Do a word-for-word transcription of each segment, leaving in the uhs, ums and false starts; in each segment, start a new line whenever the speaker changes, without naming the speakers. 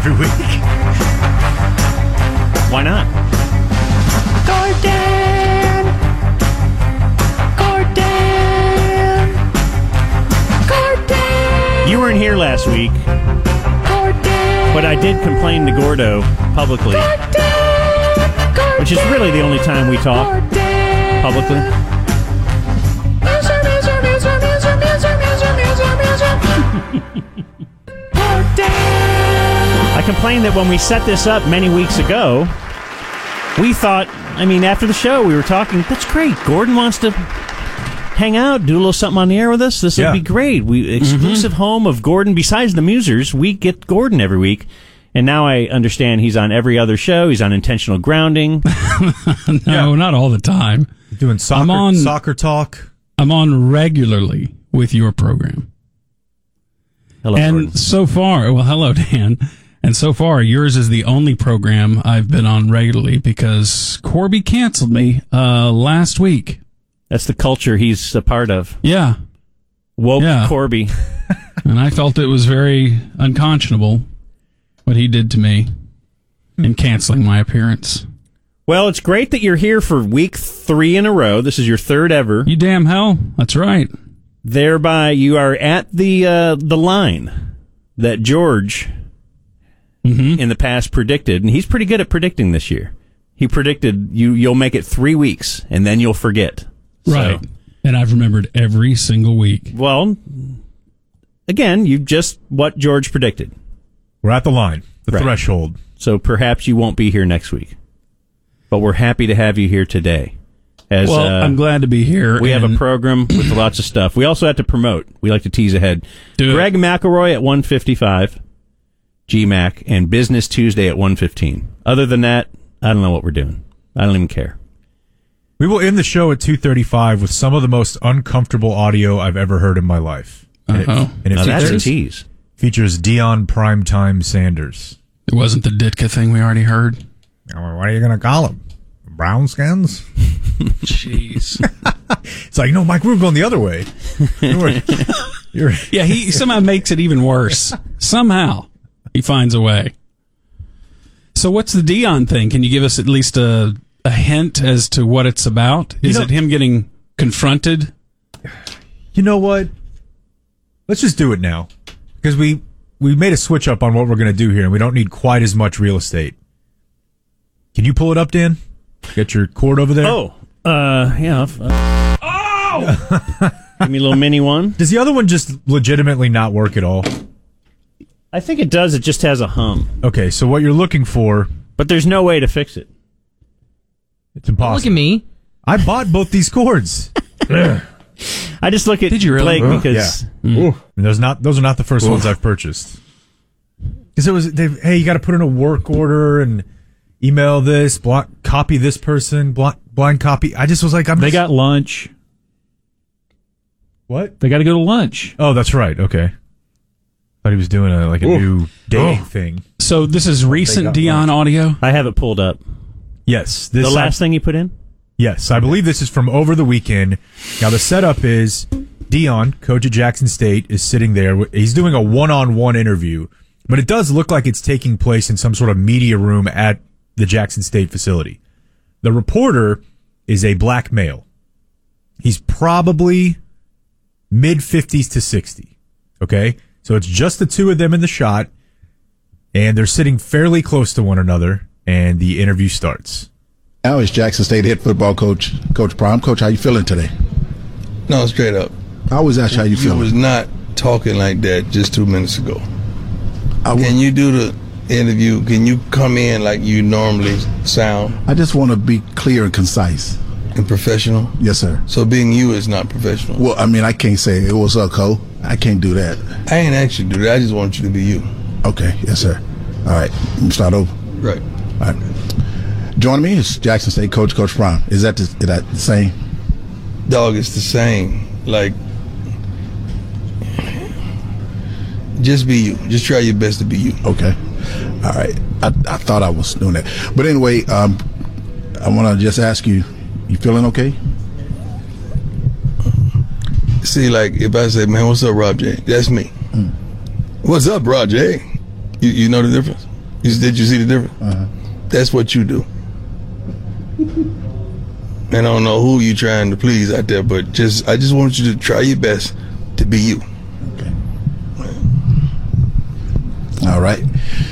every week.
Why not?
Gordon! Gordon! Gordon!
You weren't here last week,
Gordon!
but I did complain to Gordo publicly,
Gordon! Gordon!
which is really the only time we talk
Gordon!
publicly.
Miser, miser, miser, miser, miser, miser, miser, miser. Gordon!
I complained that when we set this up many weeks ago, we thought, I mean, after the show, we were talking, that's great. Gordon wants to hang out, do a little something on the air with us. This
Yeah.
would be great. We exclusive mm-hmm. home of Gordon. Besides the Musers, we get Gordon every week. And now I understand he's on every other show. He's on Intentional Grounding.
no,
Yeah.
not all the time.
Doing soccer,
I'm on-
soccer talk.
I'm on regularly with your program.
Hello,
and
Gordon.
so far, well, hello, Dan. And so far, yours is the only program I've been on regularly because Corby canceled me uh, last week.
That's the culture he's a part of.
Yeah.
Woke
Yeah.
Corby.
And I felt it was very unconscionable what he did to me in canceling my appearance.
Well, it's great that you're here for week three in a row. This is your third ever.
You damn hell. That's right.
Thereby, you are at the uh, the line that George
Mm-hmm.
in the past predicted, and he's pretty good at predicting this year. He predicted you you'll make it three weeks, and then you'll forget.
Right.
So,
And I've remembered every single week.
well, again, you just what George predicted.
We're at the line, the
Right.
threshold.
So perhaps you won't be here next week. But we're happy to have you here today. As,
Well,
uh,
I'm glad to be here.
we have a
and-
program with lots of stuff. We also have to promote. We like to tease ahead.
Do it.
Greg McElroy at one fifty-five, G MAC, and Business Tuesday at one fifteen. Other than that, I don't know what we're doing. I don't even care.
We will end the show at two thirty-five with some of the most uncomfortable audio I've ever heard in my life. And it,
Uh-oh.
and it
Now that's a
features,
tease.
features Dion Primetime Sanders.
It wasn't the Ditka thing we already heard.
What are you going to call him? Brown skins?
Jeez.
It's like, no, Mike, we were going the other way. You were- you're,
Yeah, he somehow makes it even worse. Somehow. He finds a way. So what's the Dion thing? Can you give us at least a, a hint as to what it's about? Is
You know-
it him getting confronted?
you know what? Let's just do it now. Because we, we made a switch up on what we're going to do here, and we don't need quite as much real estate. Can you pull it up, Dan? Get your cord over there?
Oh, uh, yeah. Uh, oh! Give me a little mini one.
Does the other one just legitimately not work at all?
I think it does. It just has a hum.
Okay, so what you're looking for,
But there's no way to fix it.
it's impossible.
Look at me.
I bought both these cords.
I just look at
Did you really?
Blake
Uh,
because
Yeah. Ooh. And those not those are not the first ones I've purchased. Because it was, they've, hey, you got to put in a work order and email this, block, copy this person, block, blind copy. I just was like, I'm.
They
just,
got lunch.
what?
They got to go to lunch.
Oh, that's right. Okay. Thought he was doing a like a new dating thing.
So this is recent
got
Dion audio?
I have it pulled up.
Yes, this
The last thing you put in?
Yes, I believe this is from over the weekend. Now, the setup is Dion, coach at Jackson State, is sitting there. He's doing a one-on-one interview, but it does look like it's taking place in some sort of media room at the Jackson State facility. The reporter is a black male. He's probably mid-fifties to sixty, okay? So it's just the two of them in the shot, and they're sitting fairly close to one another, and the interview starts.
Now is Jackson State head football coach, Coach Prime. Coach, how you feeling today?
No, straight up.
I always ask you how you
You
feeling.
was not talking like that just two minutes ago.
I,
Can you do the interview? Can you come in like you normally sound
I just want to be clear and concise.
and professional?
Yes, sir.
So being you is not professional.
Well, I mean, I can't say it was up, Cole. I can't do that.
I ain't asked you to do that. I just want you to be you.
Okay, yes, sir. All right, let me start over.
Right.
All right. Joining me is Jackson State coach, Coach Prime. Is that the, is that the same?
Dog, it's the same. Like, just be you. Just try your best to be you.
Okay. All right. I, I thought I was doing that. But anyway, um, I want to just ask you, you feeling okay?
See, like, if I say, man, what's up, Rob J? That's me.
Mm.
What's up, Rob J? You, you know the difference? You, did you see the difference?
Uh-huh.
That's what you do. And I don't know who you trying to please out there, but just I just want you to try your best to be you.
Okay. All right.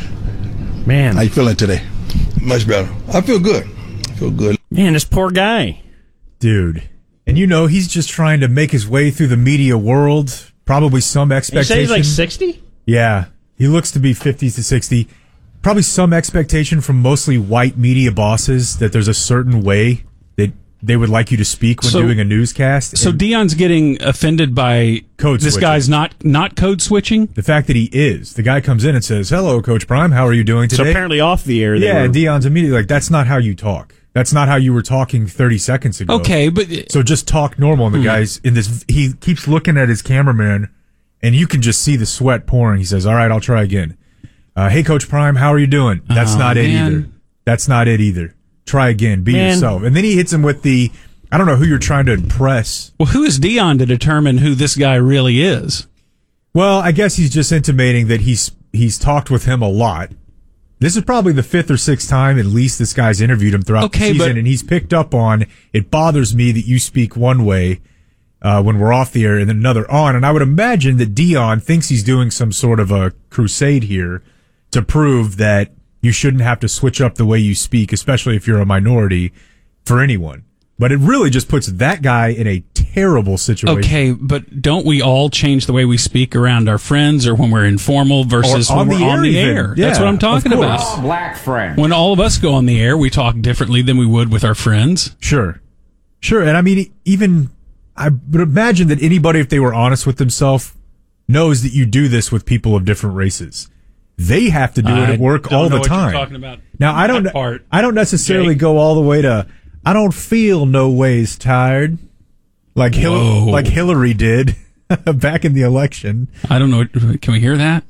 Man.
How you feeling today?
Much better. I feel good. I feel good.
Man, this poor guy.
Dude. And you know, he's just trying to make his way through the media world. Probably some
You
expectation.
say he's like sixty?
Yeah. He looks to be fifty to sixty. Probably some expectation from mostly white media bosses that there's a certain way that they would like you to speak when
So-
doing a newscast.
So
And
Dion's getting offended by
Code
this
switching.
guy's not not code switching.
the fact that he is. The guy comes in and says, "Hello, Coach Prime. How are you doing
So
today?"
apparently off the air. They
yeah,
were,
and Dion's immediately like, "That's not how you talk. That's not how you were talking thirty seconds ago."
Okay, but
So just talk normal. And the guy's in this, he keeps looking at his cameraman, and you can just see the sweat pouring. He says, "All right, I'll try again. Uh, hey, Coach Prime, how are you doing?" That's
Oh,
not it
man.
either. That's not it either. Try again. Be
Man.
yourself. And then he hits him with the, I don't know who you're trying to impress.
well, who is Dion to determine who this guy really is?
Well, I guess he's just intimating that he's he's talked with him a lot. This is probably the fifth or sixth time at least this guy's interviewed him throughout
Okay,
the season,
but-
and he's picked up on, it bothers me that you speak one way uh, when we're off the air and then another on. And I would imagine that Dion thinks he's doing some sort of a crusade here to prove that you shouldn't have to switch up the way you speak, especially if you're a minority, for anyone. But it really just puts that guy in a terrible situation.
Okay, but don't we all change the way we speak around our friends or when we're informal versus
Or
when
on
we're
the
on
air
the
even.
air?
Yeah,
That's what I'm
of
talking
course.
about.
Black friend.
When all of us go on the air, we talk differently than we would with our friends.
Sure. Sure. And I mean, even, I would imagine that anybody, if they were honest with themselves, knows that you do this with people of different races. They have to do it
I
at work
don't
all
know
the
what you're
time.
talking about
Now, I don't,
that part,
I don't necessarily
Jake.
go all the way to, I don't feel no ways tired like Hil-
Whoa.
like Hillary did back in the election.
I don't know. Can we hear that?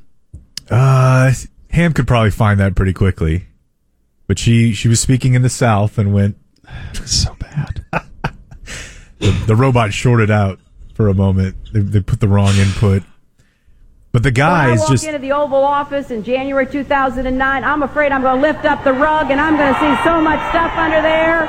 Uh, Ham could probably find that pretty quickly, but she, she was speaking in the South and went,
It's so bad.
the, the robot shorted out for a moment. They, they put the wrong input. But the guy
When I
is
walk
just,
into the Oval Office in January two thousand nine, I'm afraid I'm going to lift up the rug and I'm going to see so much stuff under there.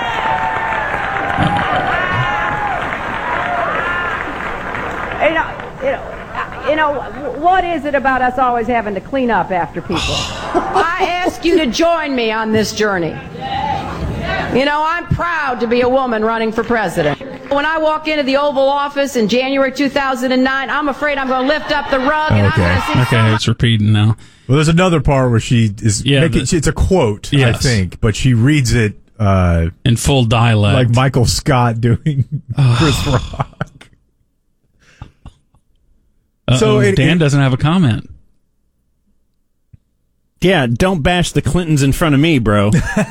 You know, you know, you know, what is it about us always having to clean up after people? I ask you to join me on this journey. You know, I'm proud to be a woman running for president. When I walk into the Oval Office in January two thousand nine, I'm afraid I'm going to lift up the rug and
Okay.
I'm going to see
Okay, it's repeating now.
well, there's another part where she is
Yeah,
making,
the-
it's a quote, I
Yes.
think, but she reads it, uh,
In full dialect.
like Michael Scott doing Chris Rock.
Uh-oh,
so it-
Dan
it-
doesn't have a comment.
Yeah, don't bash the Clintons in front of me, bro.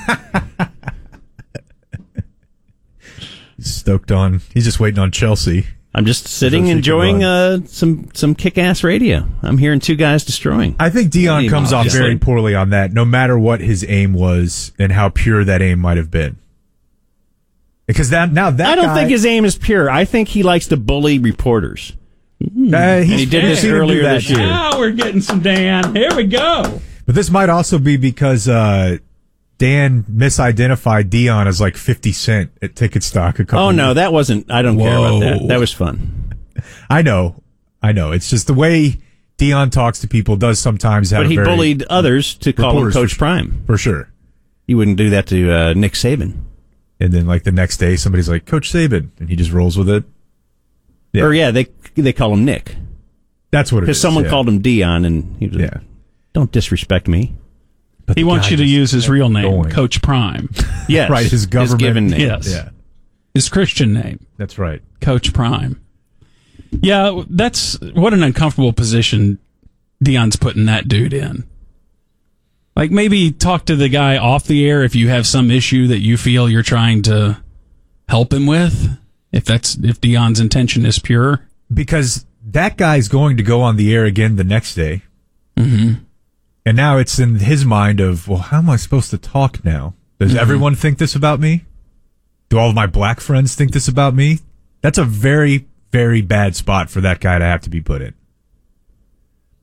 He's stoked on, he's just waiting on Chelsea.
I'm just sitting
So she can
enjoying
run.
uh, some some kick-ass radio. I'm hearing two guys destroying.
I think Dion
Maybe
comes off
obviously.
very poorly on that, no matter what his aim was and how pure that aim might have been. Because that now that
I don't
guy,
think his aim is pure. I think he likes to bully reporters.
uh,
And
he's,
he did
we've
this
seen him do
earlier
that
this
too.
year.
Now we're getting some Dan. Here we go.
But this might also be because uh, Dan misidentified Dion as like fifty cent at Ticket Stock a couple.
Oh no,
years-
that wasn't. I don't care about that.
Whoa.
That was fun.
I know, I know. It's just the way Dion talks to people does sometimes have.
But
a
he
very,
bullied others to call him
reporters for
Coach
sure.
Prime.
for sure.
You wouldn't do that to uh, Nick Saban.
And then like the next day, somebody's like Coach Saban, and he just rolls with it. Yeah.
Or yeah, they they call him Nick
That's what it
because
is.
someone
yeah.
called him Dion, and he was like,
Yeah.
"Don't disrespect me."
But
He
the
wants
guy
you to
just
use his
kept
real name,
going.
Coach Prime.
Yes,
Right, his government-
given name.
Yes.
Yeah,
His Christian name,
that's right.
Coach Prime. Yeah, that's what an uncomfortable position Dion's putting that dude in. Like maybe talk to the guy off the air if you have some issue that you feel you're trying to help him with. If that's if Dion's intention is pure.
Because that guy's going to go on the air again the next day.
Mm-hmm.
And now it's in his mind of, well, how am I supposed to talk now? Does
Mm-hmm.
everyone think this about me? Do all of my black friends think this about me? That's a very, very bad spot for that guy to have to be put in.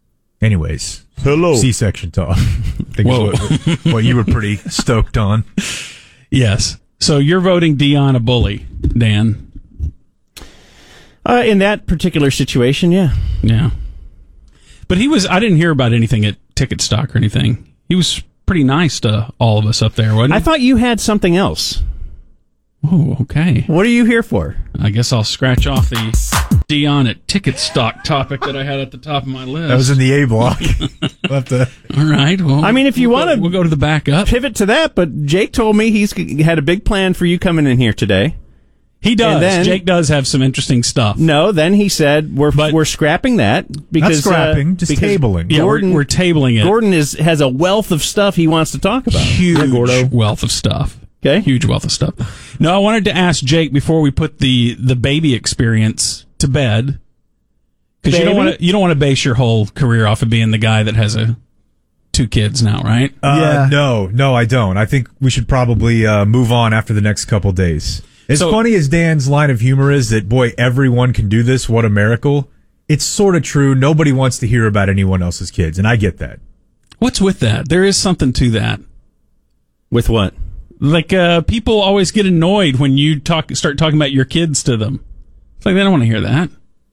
Anyways,
hello.
C-section talk. I think
Whoa.
is what, what you were pretty stoked on.
Yes. So you're voting Dion a bully, Dan?
Uh, in that particular situation, yeah.
Yeah. But he was, I didn't hear about anything at Ticket Stock or anything. He was pretty nice to all of us up there, wasn't he?
I thought you had something else.
Oh, okay.
What are you here for?
I guess I'll scratch off the Dion at Ticket Stock topic that I had at the top of my list.
That was in the A block. We'll have to...
All right. Well,
I mean, if you
we'll
want to,
we'll go to the backup.
Pivot to that. But Jake told me he's had a big plan for you coming in here today.
He does.
And then-
Jake does have some interesting stuff.
No, then he said we're
But-
we're scrapping that because
Not scrapping,
uh,
just
because
tabling.
Yeah,
Gordon,
we're, we're tabling it.
Gordon is has a wealth of stuff he wants to talk about.
Huge wealth of stuff.
Okay.
Huge wealth of stuff. No, I wanted to ask Jake before we put the the baby experience to bed, because you don't
Baby?
want to you don't want to base your whole career off of being the guy that has a two kids now, right?
Uh,
Yeah.
No, no, I don't. I think we should probably uh, move on after the next couple days. As
So-
funny as Dan's line of humor is that, boy, everyone can do this. What a miracle. It's sort of true. Nobody wants to hear about anyone else's kids, and I get that.
What's with that? There is something to that.
With what?
Like uh, people always get annoyed when you talk start talking about your kids to them. It's like they don't want to hear that.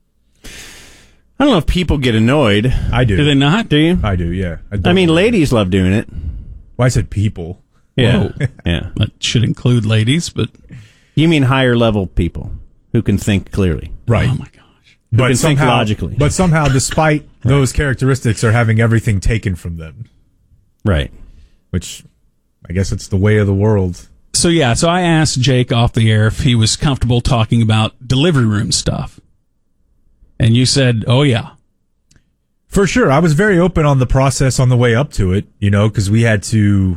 I don't know if people get annoyed.
I do.
Do they not?
Do you?
I do, yeah.
I
don't-
mean, ladies love doing it.
Well, I said people.
Yeah.
Whoa.
Yeah.
That should include ladies, but
You mean higher level people who can think clearly.
Right.
oh my gosh.
But
can think
somehow,
logically.
But somehow, despite those characteristics, are having everything taken from them,
Right.
which I guess it's the way of the world.
So yeah, so I asked Jake off the air if he was comfortable talking about delivery room stuff. And you said, "Oh yeah."
For sure. I was very open on the process on the way up to it, you know, because we had to.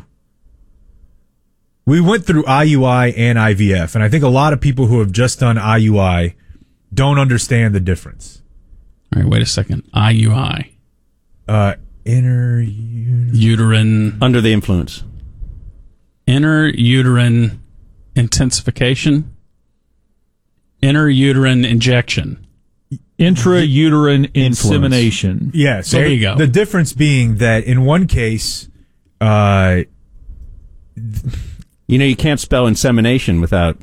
We went through I U I and I V F, and I think a lot of people who have just done I U I don't understand the difference.
All right, wait a second. I U I.
Uh, inner. uni-
Uterine
Under the influence.
Inter-uterine intensification, inter-uterine injection.
Intrauterine insemination.
Yeah, so
There
the,
you go.
The difference being that in one case, uh,
You know, you can't spell insemination without.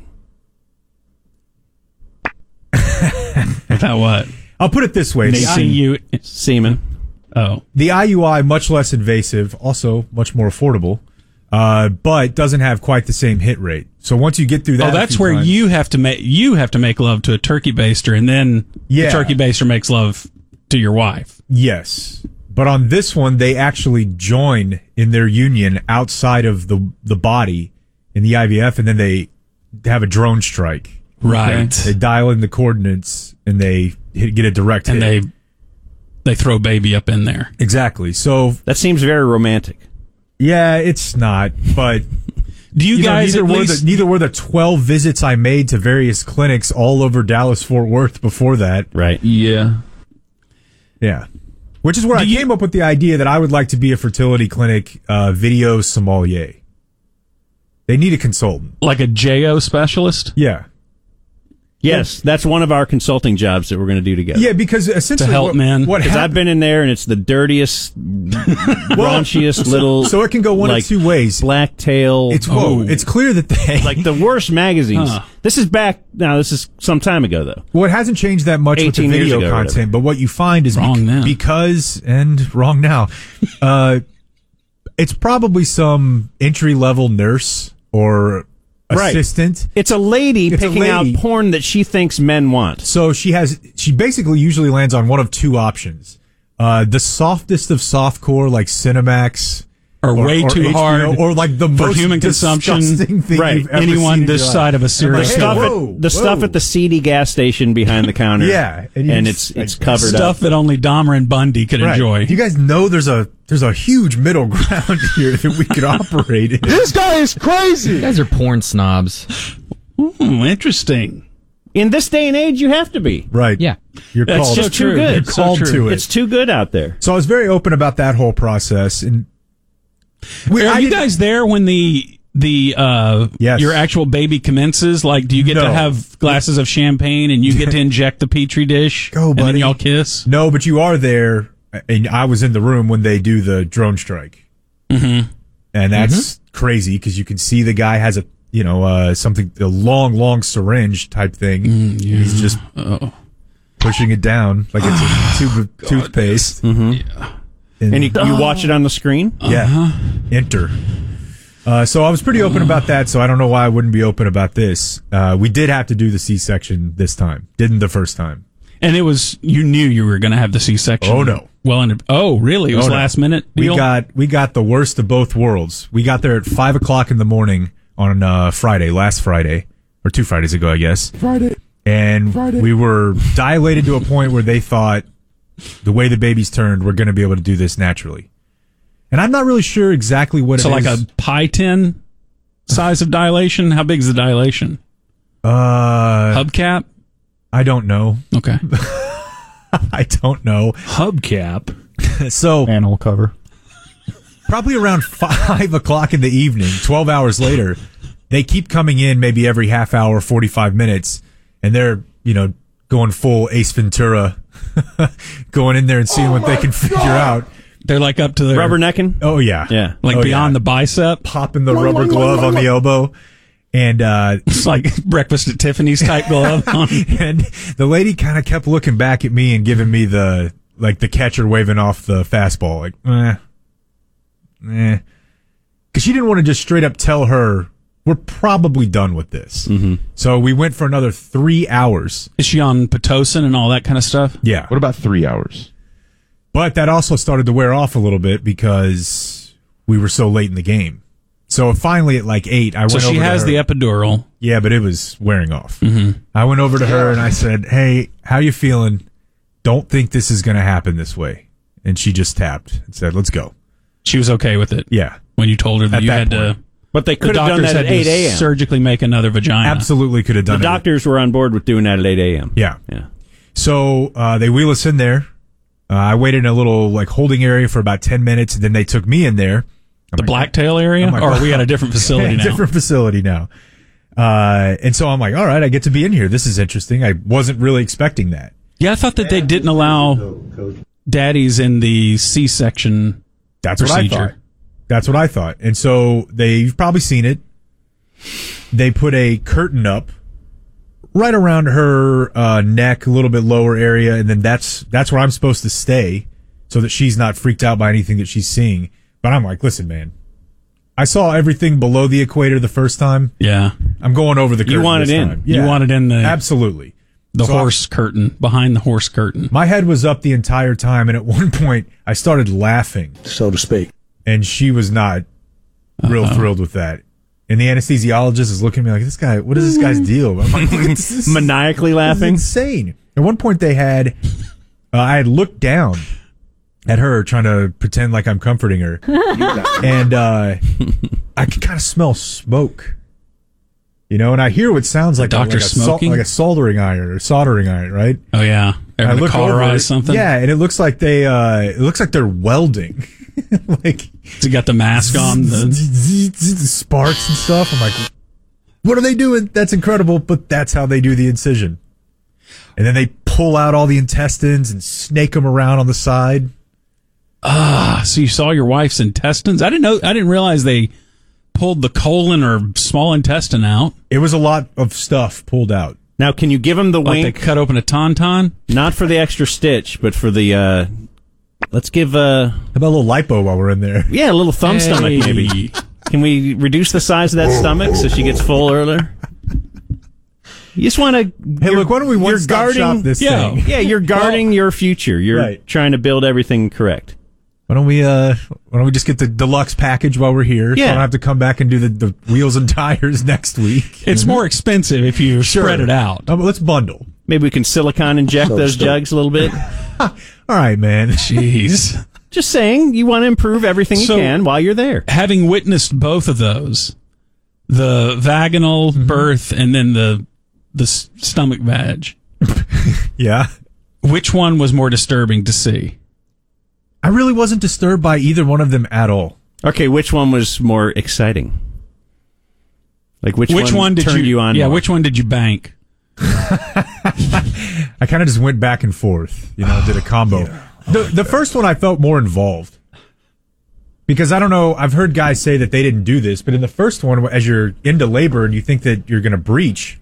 Without what?
I'll put it this way: the,
C
I,
U.
Semen.
Oh,
the I U I much less invasive, also much more affordable, uh, but doesn't have quite the same hit rate. So once you get through that,
oh,
a
that's
few
where
times-
you have to make you have to make love to a turkey baster, and then
Yeah.
the turkey baster makes love to your wife.
Yes. But on this one, they actually join in their union outside of the the body in the I V F, and then they have a drone strike.
Right.
They dial in the coordinates, and they hit, get a direct
And
hit.
they they throw baby up in there.
Exactly. So,
That seems very romantic.
yeah, it's not, but...
Do you,
You know,
guys
neither
at
were
least
the, neither were the twelve visits I made to various clinics all over Dallas Fort Worth before that.
Right.
Yeah.
Yeah. Which is where
Do
I
you-
came up with the idea that I would like to be a fertility clinic uh, video sommelier. They need a consultant.
like a J O specialist?
Yeah.
Yes, that's one of our consulting jobs that we're going to do together.
Yeah, because essentially
To help
what,
men.
what
Because I've
happened,
been in there and it's the dirtiest, raunchiest little.
so it can go one
like,
of two ways.
Black tail.
It's whoa,
Oh.
it's clear that they
like the worst magazines.
Huh.
This is back now. This is some time ago though.
well, it hasn't changed that much with the
eighteen years
video
ago or whatever.
content, but what you find is
Wrong
bec-
then.
because and wrong now. uh, it's probably some entry level nurse or
Right.
assistant.
It's a lady
It's a
picking
lady.
out porn that she thinks men want.
So she has, she basically usually lands on one of two options. Uh, the softest of softcore, like Cinemax.
Or, way too
H B O,
hard
or like the
for
most
human consumption.
disgusting thing
Right.
you've ever
Anyone
seen in
this
your
side
life.
of a serious
Hey,
The stuff,
whoa,
at, the stuff
whoa.
at the seedy gas station behind the counter.
Yeah, and
and,
you
it's
just-
it's
like,
covered
Stuff
up.
that only Dahmer and Bundy could
Right.
enjoy.
You guys know there's a there's a huge middle ground here that we could operate in.
This guy is crazy.
You guys are porn snobs.
Hmm, interesting.
In this day and age, you have to be.
Right.
Yeah.
You're
That's
called.
so
It's too
true.
good.
You're
So
called
true.
to it.
It's too good out there.
So I was very open about that whole process, and we,
Are
I
you
didn't-
guys there when the the uh
Yes.
your actual baby commences? Like, do you get
No.
to have glasses of champagne and you get to inject the petri dish?
Go,
and then
buddy.
y'all kiss?
No, but you are there and I was in the room when they do the drone strike.
Mm-hmm.
And that's mm-hmm. crazy because you can see the guy has a, you know, uh, something, a long, long syringe type thing.
Mm, yeah.
He's just
Uh-oh.
pushing it down like it's a tube of God. toothpaste.
Mm-hmm.
Yeah.
And, and you, you watch it on the screen?
Yeah.
Uh-huh.
Enter. Uh, so I was pretty open about that, so I don't know why I wouldn't be open about this. Uh, we did have to do the C-section this time. Didn't the first time.
And it was, you knew you were going to have the C-section.
Oh, no.
Well, and oh, really? It was
oh, no.
last minute deal?
We got, we got the worst of both worlds. We got there at five o'clock in the morning on uh, Friday, last Friday, or two Fridays ago, I guess.
Friday.
And
Friday.
we were dilated to a point where they thought the way the babies turned, we're going to be able to do this naturally. And I'm not really sure exactly what
so
it
is. So like a pie tin size of dilation? How big is the dilation?
Uh,
Hubcap?
I don't know.
Okay.
I don't know.
Hubcap.
So
Panel cover.
Probably around five o'clock in the evening, twelve hours later, they keep coming in maybe every half hour, forty-five minutes, and they're, you know, going full Ace Ventura, going in there and seeing oh what they can figure out.
They're like up to the
rubbernecking.
Oh yeah,
yeah,
like
oh,
beyond
yeah.
the bicep,
popping the rubber glove on the elbow, and uh,
it's like Breakfast at Tiffany's type glove.
And the lady kind of kept looking back at me and giving me the like the catcher waving off the fastball, like eh, eh, because she didn't want to just straight up tell her we're probably done with this.
Mm-hmm.
So we went for another three hours.
Is she on Pitocin and all that kind of stuff?
Yeah.
What about three hours?
But that also started to wear off a little bit because we were so late in the game. So finally at like eight, I
so
went over to her.
So she has the epidural.
Yeah, but it was wearing off.
Mm-hmm.
I went over to her and I said, hey, how you feeling? Don't think this is going to happen this way. And she just tapped and said, let's go.
She was okay with it?
Yeah.
When you told her that
at
you
that
had
point.
to...
But they could
the
have done that at eight a.m.
surgically make another vagina.
Absolutely could have done
the
it.
The doctors were on board with doing that at eight a.m.
Yeah.
Yeah.
So uh, they wheel us in there. Uh, I waited in a little like holding area for about ten minutes, and then they took me in there.
I'm the like, Blacktail area?
Like,
or are we at a different facility now?
Different facility now. Uh, and so I'm like, all right, I get to be in here. This is interesting. I wasn't really expecting that.
Yeah, I thought that they didn't allow daddies in the C-section
That's
procedure.
what I thought. That's what I thought. And so they've probably seen it. They put a curtain up right around her uh, neck, a little bit lower area, and then that's that's where I'm supposed to stay so that she's not freaked out by anything that she's seeing. But I'm like, listen, man, I saw everything below the equator the first time.
Yeah.
I'm going over the curtain
You want
this
it in.
time.
You
Yeah,
want it in the...
Absolutely.
The
so
horse I, curtain, behind the horse curtain.
My head was up the entire time, and at one point, I started laughing.
So to speak.
And she was not real
Uh-oh.
thrilled with that. And the anesthesiologist is looking at me like, "This guy, what is this guy's deal?" I'm like, this is,
maniacally laughing.
This is insane. At one point, they had, uh, I had looked down at her, trying to pretend like I'm comforting her, and uh, I could kind of smell smoke, you know. And I hear what sounds like,
the
a,
doctor
like, a sol-
smoking?
like a soldering iron or soldering iron, right?
Oh yeah,
I look over it,
something.
Yeah, and it looks like they, uh, it looks like they're welding. Like,
so you got the mask on, the...
the sparks and stuff. I'm like, what are they doing? That's incredible, but that's how they do the incision. And then they pull out all the intestines and snake them around on the side.
Ah, so you saw your wife's intestines? I didn't know. I didn't realize they pulled the colon or small intestine out.
It was a lot of stuff pulled out.
Now, can you give him the
like
wink?
They cut open a tauntaun?
Not for the extra stitch, but for the... Uh, let's give... Uh,
How about a little lipo while we're in there?
Yeah, a little thumb
hey.
stomach, maybe. Can we reduce the size of that stomach so she gets full earlier? You just want to...
Hey, look, why don't we one-stop shop this
yeah,
thing?
Yeah, you're guarding well, your future. You're
right.
trying to build everything correct.
Why don't we uh why don't we just get the deluxe package while we're here?
Yeah.
So I don't have to come back and do the, the wheels and tires next week.
It's more expensive if you
sure.
spread it out.
Oh, but let's bundle.
Maybe we can silicone inject so those jugs a little bit.
All right, man.
Jeez.
Just saying, you want to improve everything you
so,
can while you're there.
Having witnessed both of those, the vaginal mm-hmm. birth and then the the stomach vag.
Yeah.
Which one was more disturbing to see?
I really wasn't disturbed by either one of them at all.
Okay, which one was more exciting? Like which,
which
one,
one did
turned
you,
you on?
Yeah,
more?
which one did you bank?
I kind of just went back and forth. You know, did a combo.
Yeah.
The, the first one I felt more involved. Because I don't know, I've heard guys say that they didn't do this, but in the first one, as you're into labor and you think that you're going to breach,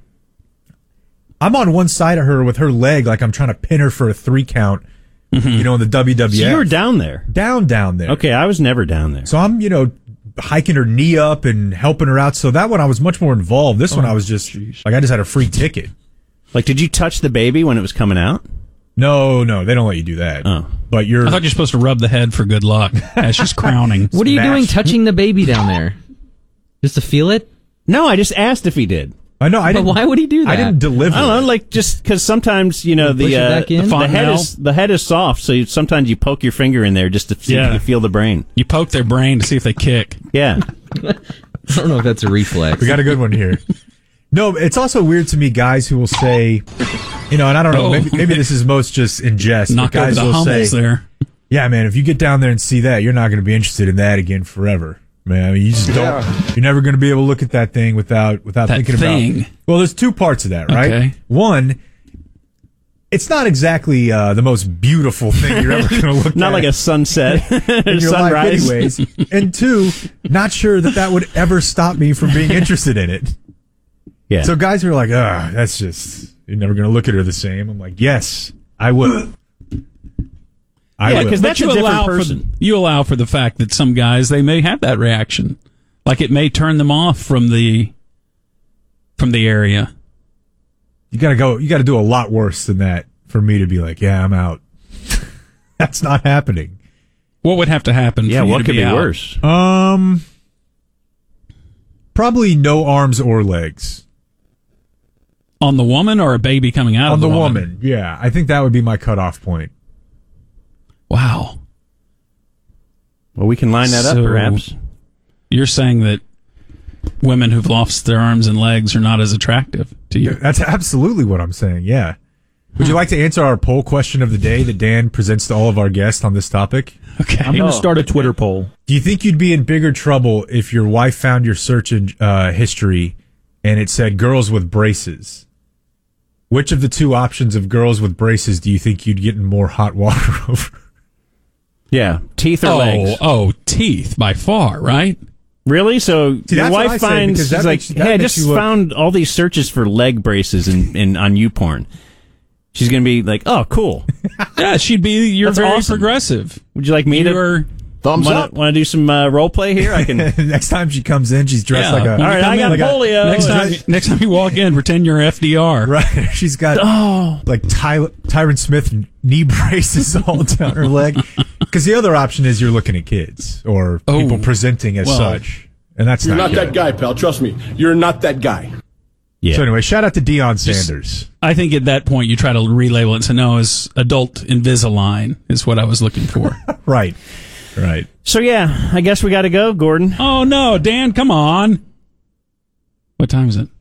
I'm on one side of her with her leg like I'm trying to pin her for a three count, mm-hmm. you know, in the W W F.
So you were down there?
Down, down there.
Okay, I was never down there.
So I'm, you know, hiking her knee up and helping her out. So that one I was much more involved. This oh, one I was just, geez. like I just had a free ticket.
Like, did you touch the baby when it was coming out?
No, no, they don't let you do that.
Oh.
But you're...
I thought you're supposed to rub the head for good luck as she's crowning.
What are you
Smash.
doing touching the baby down there? Just to feel it?
No, I just asked if he did.
I know, I
But
didn't...
why would he do that?
I didn't deliver
I don't know,
it.
like, just because sometimes, you know,
You push
the,
it
uh,
back in?
the, the head
Fontanelle?
is the head is soft, so you, sometimes you poke your finger in there just to see
Yeah.
if you feel the brain.
You poke their brain to see if they kick.
Yeah.
I don't know if that's a reflex.
We got a good one here. No, it's also weird to me, guys who will say, you know, and I don't know,
Oh.
maybe, maybe this is most just in jest,
Knock
but
over
guys
the
will
humbles
say,
there.
yeah, man, if you get down there and see that, you're not going to be interested in that again forever. Man, I mean, you just don't, you're never going to be able to look at that thing without, without
That
thinking
thing.
about, well, there's two parts of that, right?
Okay.
One, it's not exactly uh, the most beautiful thing you're ever going to look at.
Not like a sunset
in
or
your
sunrise.
life anyways. And two, not sure that that would ever stop me from being interested in it.
Yeah.
So guys are like, ah, that's just, you're never going to look at her the same. I'm like, yes, I will. I
Yeah,
will.
'cause
But
that's a
you
different
allow
person.
For, you allow for the fact that some guys, they may have that reaction. Like it may turn them off from the from the area.
You got to go, you got to do a lot worse than that for me to be like, yeah, I'm out. That's not happening.
What would have to happen
Yeah,
for you
what
to
could
be
be
out?
worse?
Um, probably no arms or legs.
On the woman or a baby coming out
On
of
the
the
woman, yeah. I think that would be my cutoff point.
Wow.
Well, we can line that up,
So-
perhaps.
You're saying that women who've lost their arms and legs are not as attractive to you.
That's absolutely what I'm saying, yeah. Would you like to answer our poll question of the day that Dan presents to all of our guests on this topic?
Okay.
I'm going
Oh.
to start a Twitter poll.
Do you think you'd be in bigger trouble if your wife found your search uh, history and it said girls with braces? Which of the two options of girls with braces do you think you'd get in more hot water over?
Yeah. Teeth or
Oh,
legs?
oh, teeth by far, right?
Really? So
See,
your
that's what I
wife
say,
finds,
because that
she's like,
makes- that
hey, I
makes
just
you look-
found all these searches for leg braces in, in on YouPorn. She's going to be like, oh, cool.
Yeah, she'd be. You're
That's
very
awesome.
progressive.
Would you like me to
You're,
Thumbs
wanna,
up.
Want to do some uh, role play here? I can.
Next time she comes in, she's dressed
Yeah.
like a...
When
All
you
right,
come
I
in,
got
like a-
polio.
next time, next time you walk in, pretend you're F D R.
Right, she's got
Oh.
like Ty- Tyron Smith knee braces all down her leg. Because the other option is you're looking at kids or
Oh,
people presenting as
well.
such, and that's
You're
not,
not
good.
that guy, pal. Trust me. You're not that guy.
Yeah.
So anyway, shout out to Deion Sanders.
I think at that point you try to relabel it and say, no, it's adult Invisalign is what I was looking for.
Right, right.
So yeah, I guess we got to go, Gordon.
Oh, no, Dan, come on. What time is it?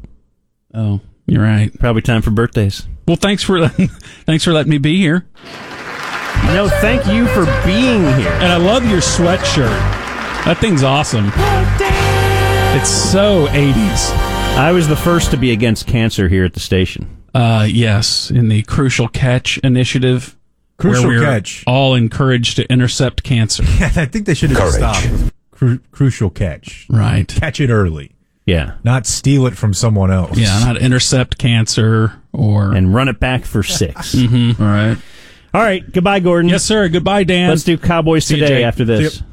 Oh, you're right.
Probably time for birthdays.
Well, thanks for thanks for letting me be here.
No, thank you for being here.
And I love your sweatshirt. That thing's awesome. It's so eighties.
I was the first to be against cancer here at the station.
Uh, yes, in the Crucial Catch initiative.
Crucial
where we're
Catch.
all encouraged to intercept cancer.
Yeah, I think they should have just stopped with cru- crucial catch.
Right.
Catch it early,
Yeah.
not steal it from someone else.
Yeah, not intercept cancer or...
And run it back for six.
Mhm, all right.
All right. Goodbye, Gordon.
Yes, sir. Goodbye, Dan.
Let's do Cowboys
See you,
Today
Jake.
after
See
this.
ya.